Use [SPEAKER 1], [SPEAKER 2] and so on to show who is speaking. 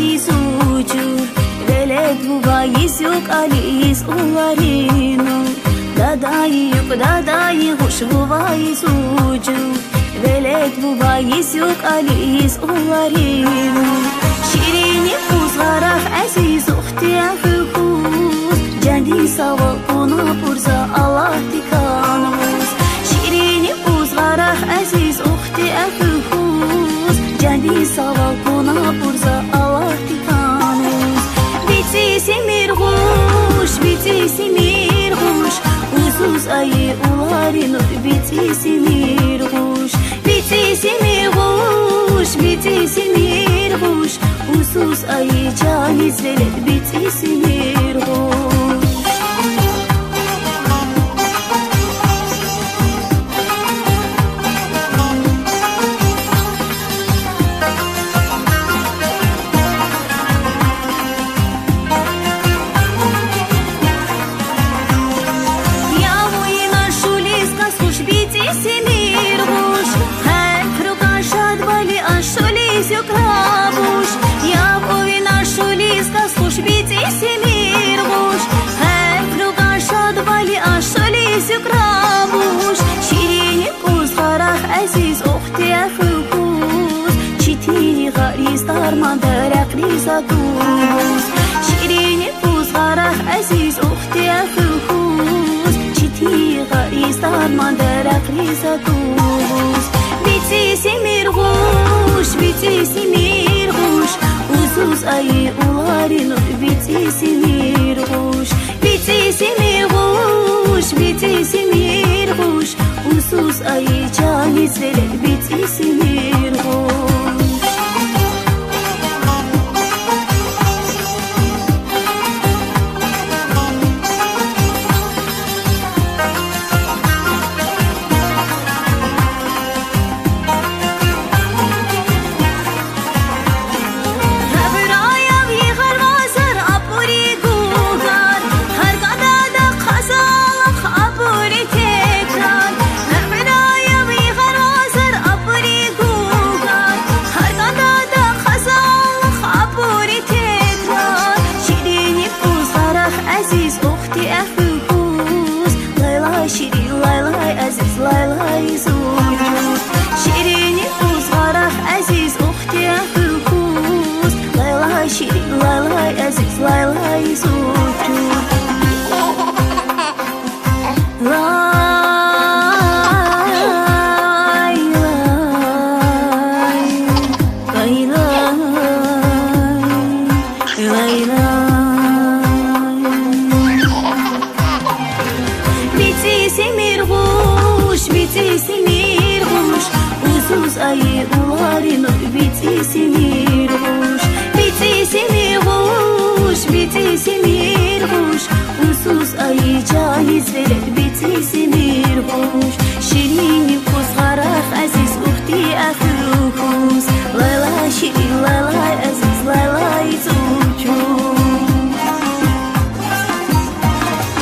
[SPEAKER 1] عزیز و جور ولد بوباییز yok aliz ularino dadayı hoş bubaiz ucu veled bubaiz yok aliz ularino şirini uzgarak aziz uhtiyar hukuz cendi sava ona purza Allah tikanuz şirini uzgarak aziz uhtiyar hukuz cendi sava ona purza Allah tikanuz bitisi mirhuş bitisi mirhuş Uzuz ayı ularino bitisi mirhuş bitisi mirhuş bitisi mirhuş Uzuz ayı caniz veled bitisi mirhuş Yok rabuş ya oynar şuliz kaskuş bitisi mirbuş her krugan şad bali aşuliz yok rabuş şirini uzgarah aziz uhtiyar hukuz çitini gariz darmandarak rizaduz şirini uzgarah aziz uhtiyar hukuz çitini gariz darmandarak rizaduz bitisi mirbuş bitisi mirhuş Uzuz ayı ularino bitisi mirhuş bitisi mirhuş bitisi mirhuş Uzuz ayı caniz veled bitisi mirhuş Laylay zucur şirini uzgarak aziz uhtiyar hukuz Laylay şirin laylay aziz laylay zucur bitisi mirhuş Uzuz ayı ularino bitisi mirhuş bitisi mirhuş bitisi mirhuş Uzuz ayı caniz veled bitisi mirhuş şirini kuzgar